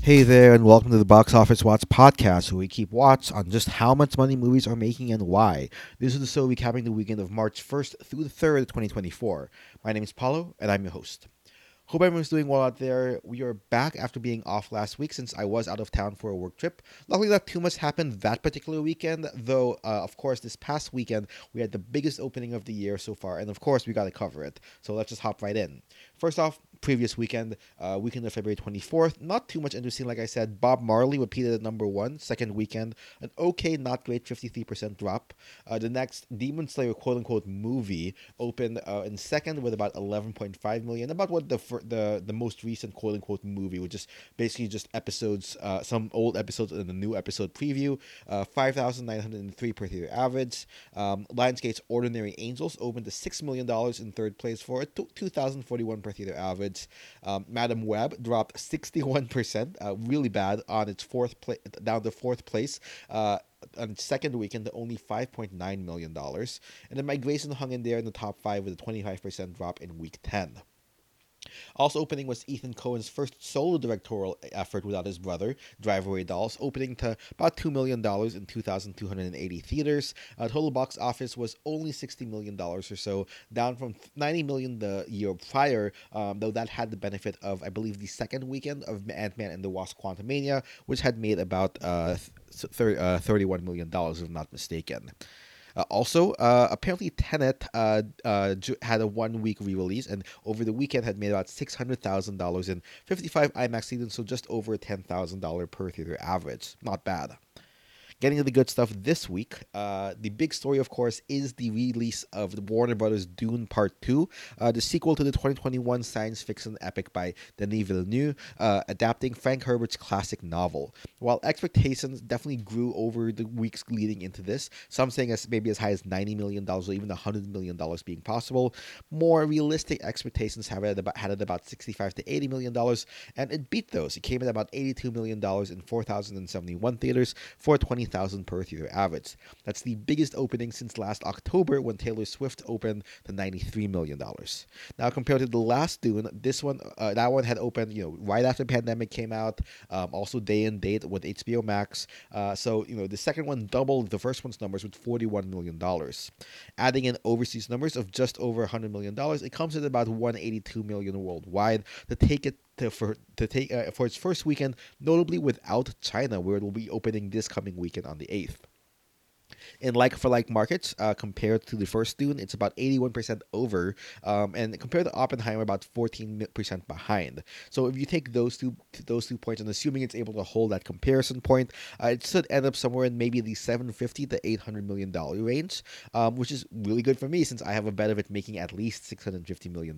Hey there, and welcome to the Box Office Watch podcast, where we keep watch on just how much money movies are making and why. This is the show recapping the weekend of March 1st through the 3rd, 2024. My name is Paulo, and I'm your host. Hope everyone's doing well out there. We are back after being off last week since I was out of town for a work trip. Luckily, not too much happened that particular weekend, though, of course, this past weekend we had the biggest opening of the year so far, and of course, we got to cover it. So let's just hop right in. First off, previous weekend, weekend of February 24th. Not too much interesting, like I said. Bob Marley repeated at number one, second weekend. An okay, not great 53% drop. The next Demon Slayer quote unquote movie opened in second with about 11.5 million, about what the most recent quote unquote movie, which is basically just episodes, some old episodes and a new episode preview. 5,903 per theater average. Lionsgate's Ordinary Angels opened to $6 million in third place for a 2,041 per theater average. Madam Web dropped 61%, really bad on its down to fourth place. On its second weekend to only $5.9 million. And then Migration hung in there in the top five with a 25% drop in week 10. Also opening was Ethan Coen's first solo directorial effort without his brother, Drive-Away Dolls, opening to about $2 million in 2,280 theaters. Total box office was only $60 million or so, down from $90 million the year prior, though that had the benefit of, I believe, the second weekend of Ant-Man and the Wasp Quantumania, which had made about $31 million, if I'm not mistaken. Apparently Tenet had a 1 week re-release, and over the weekend had made about $600,000 in 55 IMAX theaters, so just over $10,000 per theater average. Not bad. Getting to the good stuff this week, the big story, of course, is the release of the Warner Brothers' Dune Part 2, the sequel to the 2021 science fiction epic by Denis Villeneuve, adapting Frank Herbert's classic novel. While expectations definitely grew over the weeks leading into this, some saying maybe as high as $90 million or even $100 million being possible, more realistic expectations had it about $65 to $80 million, and it beat those. It came in about $82 million in 4,071 theaters for 20,000 per theater average. That's the biggest opening since last October when Taylor Swift opened to $93 million. Now, compared to the last Dune, this one, that one had opened, right after the pandemic came out, also day and date with HBO Max. So the second one doubled the first one's numbers with $41 million. Adding in overseas numbers of just over $100 million, it comes at about $182 million worldwide to take it for its first weekend, notably without China, where it will be opening this coming weekend on the 8th. In like-for-like markets, compared to the first Dune, it's about 81% over, and compared to Oppenheimer, about 14% behind. So if you take those two points, and assuming it's able to hold that comparison point, it should end up somewhere in maybe the $750 to $800 million range, which is really good for me since I have a bet of it making at least $650 million.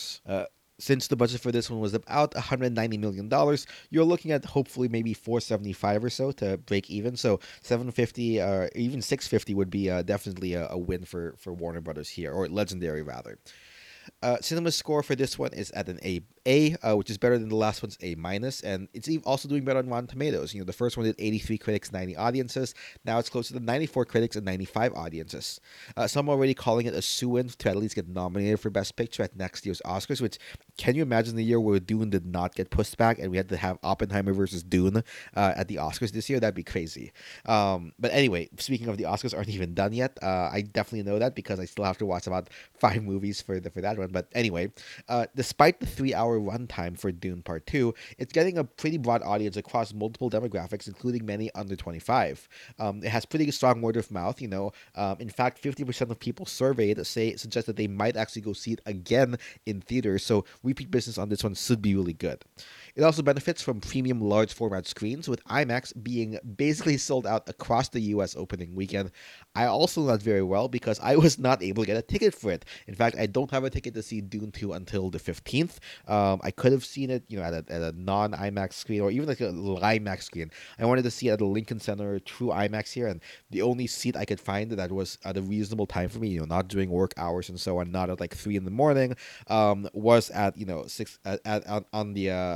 Since the budget for this one was about $190 million, you're looking at hopefully maybe 475 or so to break even. So 750 or even 650 would be definitely a win for Warner Brothers here, or Legendary rather. Cinema score for this one is at an A, which is better than the last one's A minus, and it's also doing better on Rotten Tomatoes. The first one did 83 critics, 90 audiences. Now it's closer to 94 critics and 95 audiences. Some are already calling it a sue-in to at least get nominated for Best Picture at next year's Oscars. Which, can you imagine the year where Dune did not get pushed back and we had to have Oppenheimer versus Dune at the Oscars this year? That'd be crazy. But anyway, speaking of the Oscars, aren't even done yet. I definitely know that because I still have to watch about 5 movies for that one. But anyway, despite the 3-hour runtime for Dune Part 2, it's getting a pretty broad audience across multiple demographics, including many under 25. It has pretty strong word of mouth. In fact, 50% of people surveyed suggest that they might actually go see it again in theaters. So repeat business on this one should be really good. It also benefits from premium large format screens, with IMAX being basically sold out across the US opening weekend. I also know that very well because I was not able to get a ticket for it. In fact, I don't have a ticket to see Dune 2 until the 15th. I could have seen it, at a non-IMAX screen or even like a little IMAX screen. I wanted to see it at the Lincoln Center True IMAX here, and the only seat I could find that was at a reasonable time for me, not during work hours and so on, not at like 3 in the morning, was at 6 on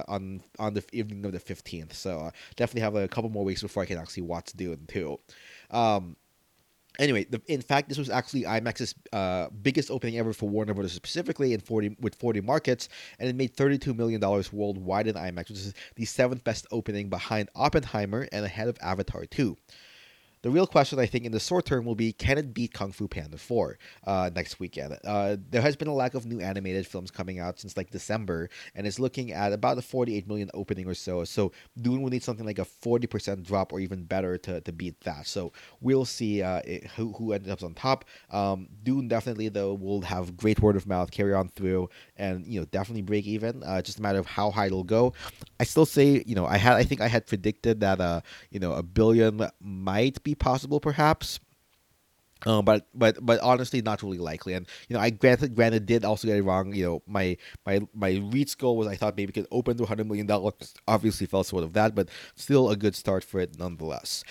the evening of the 15th. So definitely have a couple more weeks before I can actually watch Dune 2. Anyway, in fact, this was actually IMAX's biggest opening ever for Warner Brothers specifically in 40 markets, and it made $32 million worldwide in IMAX, which is the seventh best opening behind Oppenheimer and ahead of Avatar 2. The real question, I think, in the short term will be, can it beat Kung Fu Panda 4 next weekend? There has been a lack of new animated films coming out since like December, and it's looking at about a 48 million opening or so. So Dune will need something like a 40% drop or even better to beat that. So we'll see who ends up on top. Dune definitely, though, will have great word of mouth, carry on through, and definitely break even. Just a matter of how high it'll go. I still say, I think I had predicted that a billion might be possible, perhaps. But honestly, not really likely. And I granted did also get it wrong. My reach goal was, I thought maybe it could open to $100 million. Obviously, fell short of that, but still a good start for it nonetheless.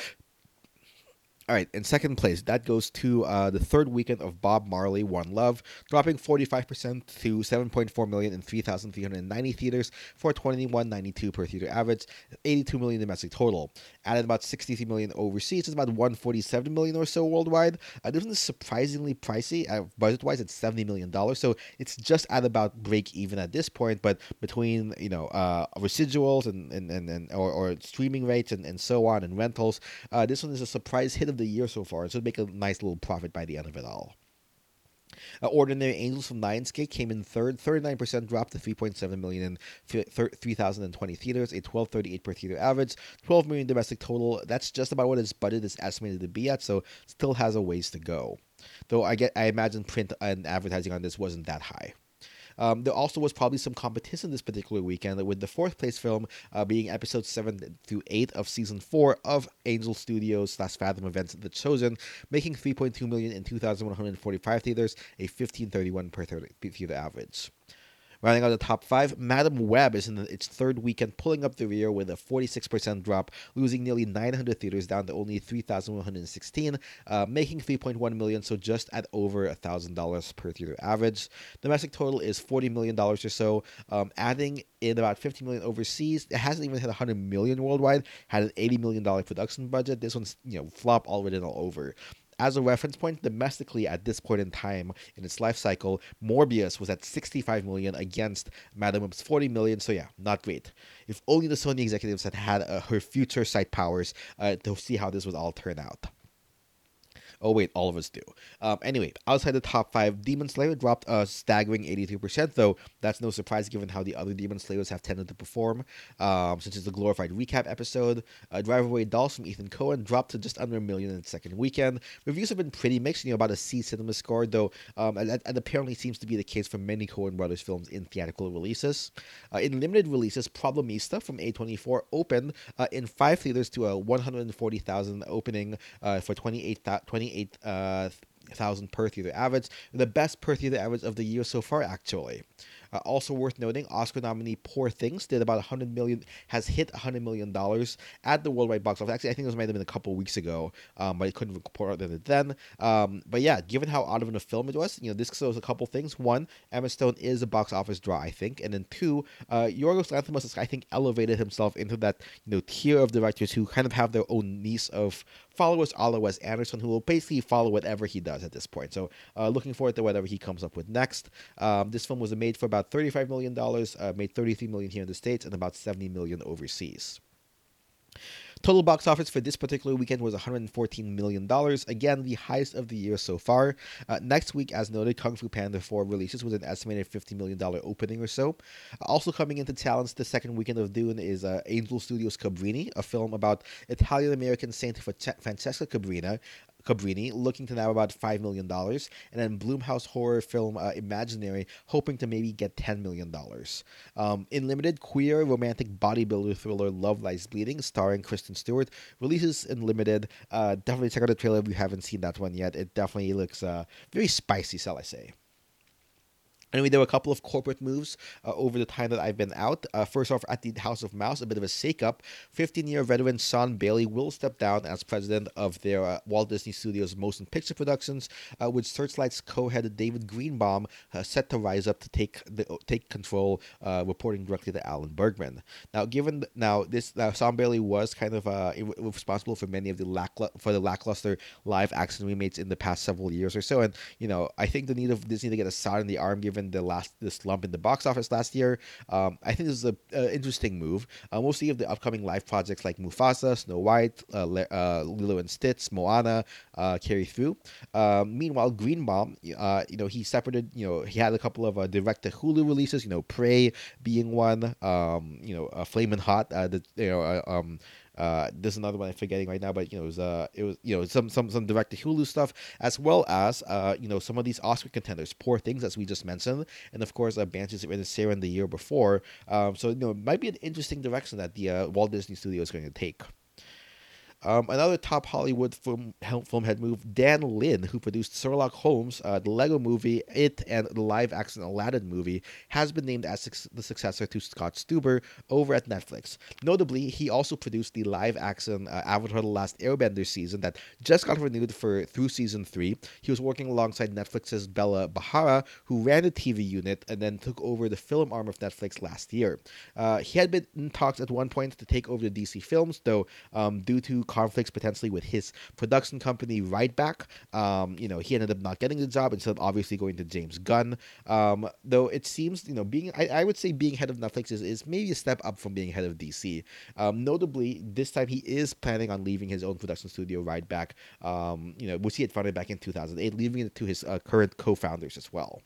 All right, in second place, that goes to the third weekend of Bob Marley, One Love, dropping 45% to 7.4 million in 3,390 theaters for 21.92 per theater average, 82 million domestic total. Added about 63 million overseas, it's about 147 million or so worldwide. This one is surprisingly pricey. Budget-wise, it's $70 million, so it's just at about break even at this point. But between residuals or streaming rates and so on, and rentals, this one is a surprise hit of the year so far, and so make a nice little profit by the end of it all. Ordinary Angels from Lionsgate came in third, 39% drop to 3.7 million in 3,020 theaters, a 12.38 per theater average, 12 million domestic total. That's just about what its budget is estimated to be at, so still has a ways to go. Though I imagine print and advertising on this wasn't that high. There also was probably some competition this particular weekend, with the fourth place film being episodes 7 through 8 of season 4 of Angel Studios / Fathom Events The Chosen, making 3.2 million in 2,145 theaters, a 15.31 per theater average. Rounding out the top 5, Madam Web is in its third weekend, pulling up the rear with a 46% drop, losing nearly 900 theaters down to only 3,116, making 3.1 million, so just at over $1,000 per theater average. Domestic total is $40 million or so, adding in about 50 million overseas. It hasn't even hit 100 million worldwide, had an $80 million production budget. This one's flop already and all over. As a reference point, domestically at this point in time in its life cycle, Morbius was at 65 million against Madam Web's 40 million. So yeah, not great. If only the Sony executives had her future sight powers to see how this would all turn out. Oh wait, all of us do. Anyway, outside the top 5, Demon Slayer dropped a staggering 83%, though that's no surprise given how the other Demon Slayers have tended to perform, since it's the glorified recap episode. Drive Away Dolls from Ethan Coen dropped to just under a million in its second weekend. Reviews have been pretty mixed, about a C cinema score, though and apparently seems to be the case for many Coen Brothers films in theatrical releases. In limited releases, Problemista from A24 opened in 5 theaters to a 140,000 opening for 28,000 per theater average, the best per theater average of the year so far, actually. Also worth noting, Oscar nominee Poor Things did about 100 million, has hit $100 million at the worldwide box office. Actually, I think this might have been a couple weeks ago, but I couldn't report on it then. But yeah, given how out of a film it was, this shows a couple things. One, Emma Stone is a box office draw, I think, and then two, Yorgos Lanthimos has, I think, elevated himself into that tier of directors who kind of have their own niche of followers, a la Wes Anderson, who will basically follow whatever he does at this point. So looking forward to whatever he comes up with next. This film was made for about $35 million, made $33 million here in the States, and about $70 million overseas. Total box office for this particular weekend was $114 million. Again, the highest of the year so far. Next week, as noted, Kung Fu Panda 4 releases with an estimated $50 million opening or so. Also coming into talents the second weekend of Dune is Angel Studios' Cabrini, a film about Italian-American Saint Francesca Cabrini, looking to now about $5 million, and then Blumhouse horror film Imaginary, hoping to maybe get $10 million. In limited, queer romantic bodybuilder thriller Love Lies Bleeding, starring Kristen Stewart, releases in limited. Definitely check out the trailer if you haven't seen that one yet. It definitely looks very spicy, shall I say. Anyway, there were a couple of corporate moves over the time that I've been out. First off, at the House of Mouse, a bit of a shake-up. 15-year veteran Sean Bailey will step down as president of their Walt Disney Studios Motion Picture Productions, with Searchlight's co-head David Greenbaum set to rise up to take control, reporting directly to Alan Bergman. Now, Sean Bailey was kind of responsible for many of the lackluster live action remakes in the past several years or so, and I think the need of Disney to get a shot in the arm given the slump in the box office last year. I think this is a interesting move. Mostly of the upcoming live projects like Mufasa, Snow White, Lilo and Stitch, Moana carry through. Meanwhile, Greenbaum, he separated. He had a couple of direct to Hulu releases. Prey being one. Flamin' Hot. There's another one I'm forgetting right now, but it was some direct to Hulu stuff, as well as some of these Oscar contenders, Poor Things, as we just mentioned, and of course Banshees of Inisherin the year before. So it might be an interesting direction that the Walt Disney Studio is going to take. Another top Hollywood film head move, Dan Lin, who produced Sherlock Holmes, the Lego Movie, It, and the live-action Aladdin movie, has been named as the successor to Scott Stuber over at Netflix. Notably, he also produced the live-action Avatar: The Last Airbender season that just got renewed through season 3. He was working alongside Netflix's Bella Bahara, who ran the TV unit and then took over the film arm of Netflix last year. He had been in talks at one point to take over the DC films, though due to conflicts potentially with his production company Rightback, he ended up not getting the job, instead of obviously going to James Gunn. Though it seems, I would say being head of Netflix is maybe a step up from being head of DC. Notably, this time he is planning on leaving his own production studio Rightback, which he had founded back in 2008, leaving it to his current co-founders as well.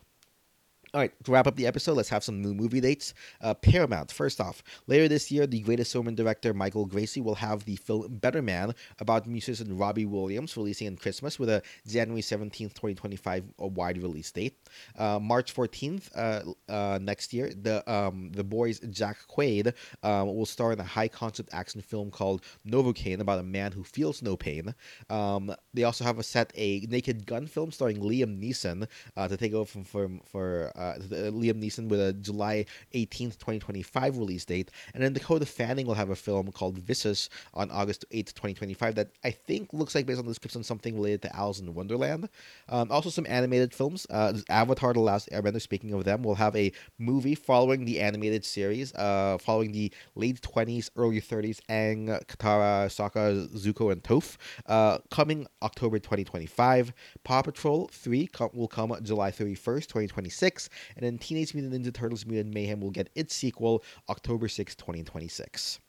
All right, to wrap up the episode, let's have some new movie dates. Paramount, first off, later this year, the Greatest Showman director Michael Gracie will have the film Better Man about musician Robbie Williams releasing in Christmas with a January 17th, 2025 wide release date. March 14th next year, the boys Jack Quaid will star in a high-concept action film called Novocaine about a man who feels no pain. They also have a Naked Gun film starring Liam Neeson to take over for Liam Neeson with a July 18th, 2025 release date. And then Dakota Fanning will have a film called Vicious on August 8th, 2025 that I think looks like, based on the description, something related to Alice in Wonderland. Also some animated films. Avatar: The Last Airbender, speaking of them, will have a movie following the animated series, following the late 20s, early 30s Aang, Katara, Sokka, Zuko, and Toph, coming October 2025. Paw Patrol 3 will come July 31st, 2026. And then Teenage Mutant Ninja Turtles Mutant Mayhem will get its sequel October 6, 2026.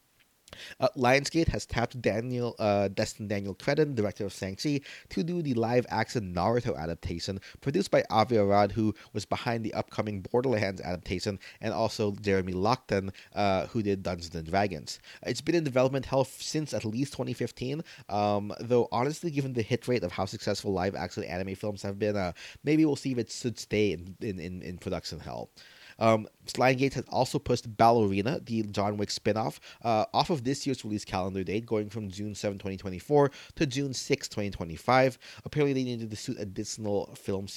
Lionsgate has tapped Destin Daniel Cretton, director of Shang-Chi, to do the live-action Naruto adaptation produced by Avi Arad, who was behind the upcoming Borderlands adaptation, and also Jeremy Lockton, who did Dungeons & Dragons. It's been in development hell since at least 2015, though honestly, given the hit rate of how successful live-action anime films have been, maybe we'll see if it should stay in production hell. Lionsgate has also pushed Ballerina, the John Wick spin-off, off of this year's release calendar date, going from June 7, 2024 to June 6, 2025. Apparently, they needed to shoot additional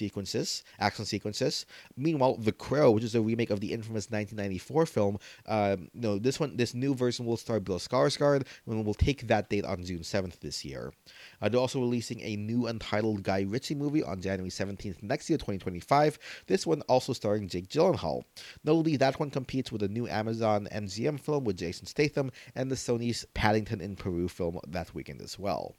action sequences. Meanwhile, The Crow, which is a remake of the infamous 1994 film, this new version will star Bill Skarsgård, and will take that date on June 7th this year. They're also releasing a new untitled Guy Ritchie movie on January 17th next year, 2025. This one also starring Jake Gyllenhaal. Notably, that one competes with a new Amazon MGM film with Jason Statham and the Sony's Paddington in Peru film that weekend as well.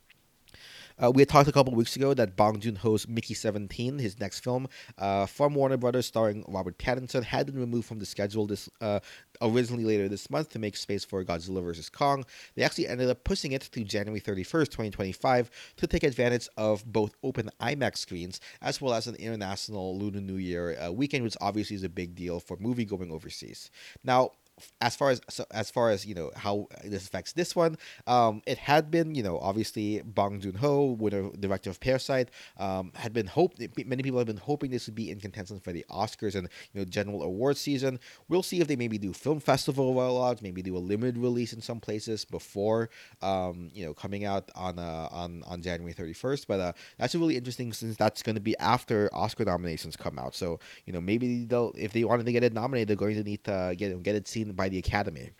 We had talked a couple weeks ago that Bong Joon-ho's Mickey 17, his next film from Warner Brothers starring Robert Pattinson, had been removed from the schedule originally later this month to make space for Godzilla vs. Kong. They actually ended up pushing it to January 31st, 2025 to take advantage of both open IMAX screens as well as an international Lunar New Year weekend, which obviously is a big deal for movie going overseas. Now, as far as how this affects this one, it had been obviously Bong Joon Ho, winner director of Parasite, had been many people have been hoping this would be in contention for the Oscars and general awards season. We'll see if they maybe do film festival rollouts, maybe do a limited release in some places before coming out on January 31st. But that's really interesting since that's going to be after Oscar nominations come out. So maybe they'll, if they wanted to get it nominated, they're going to need to get it seen by the Academy.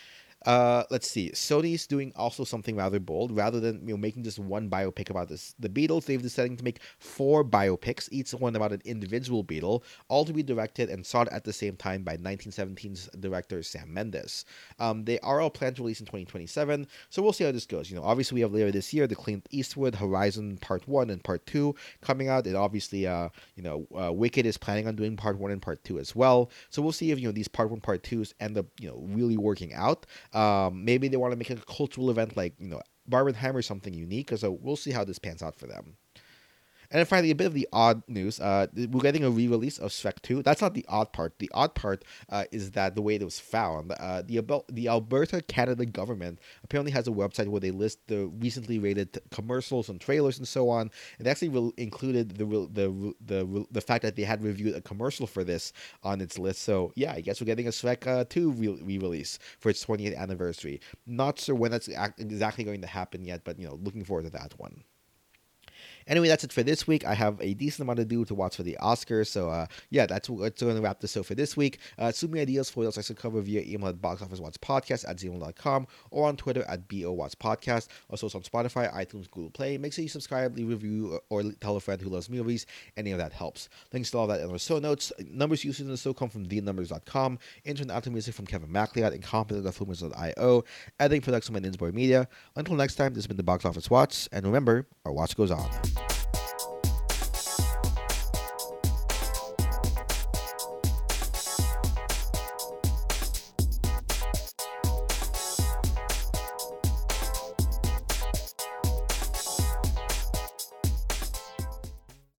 Let's see. Sony's doing also something rather bold. Rather than making just one biopic about the Beatles, they've decided to make 4 biopics, each one about an individual Beatle, all to be directed and shot at the same time by 1917's director Sam Mendes. They are all planned to release in 2027, so we'll see how this goes. Obviously we have later this year the Clint Eastwood Horizon Part 1 and Part 2 coming out, and obviously Wicked is planning on doing Part 1 and Part 2 as well. So we'll see if these Part 1, Part 2s end up really working out. Maybe they want to make it a cultural event like Barbenheimer, something unique. So we'll see how this pans out for them. And then finally, a bit of the odd news. We're getting a re-release of Shrek 2. That's not the odd part. The odd part is that the way it was found. The Alberta, Canada government apparently has a website where they list the recently rated commercials and trailers and so on. It actually included the fact that they had reviewed a commercial for this on its list. So yeah, I guess we're getting a Shrek 2 re-release for its 20th anniversary. Not sure when that's exactly going to happen yet, but looking forward to that one. Anyway, that's it for this week. I have a decent amount to do to watch for the Oscars. So, that's what's going to wrap this show for this week. Send me ideas for what else I should cover via email at boxofficewatchpodcast@gmail.com or on Twitter at BOWatchPodcast. Also, it's on Spotify, iTunes, Google Play. Make sure you subscribe, leave a review, or tell a friend who loves movies. Any of that helps. Links to all that in our show notes. Numbers used in the show come from thenumbers.com. Intro and outro music from Kevin MacLeod and Competent.Filmers.io. Editing production by Ninsboy Media. Until next time, this has been the Box Office Watch. And remember, our watch goes on.